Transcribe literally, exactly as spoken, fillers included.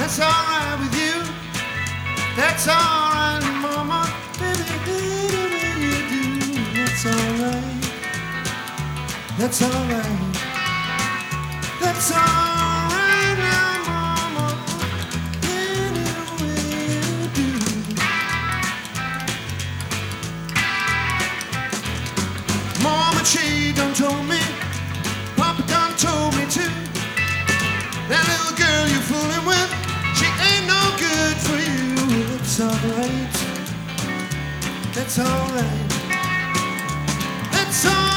that's alright with you. That's alright, mama. Baby, baby, you do. That's alright. That's alright. That's alright now, mama. Any way you do. Mama, she done told me, Papa done told me too. That little girl you're fooling with, she ain't no good for you. That's alright. That's alright. That's alright.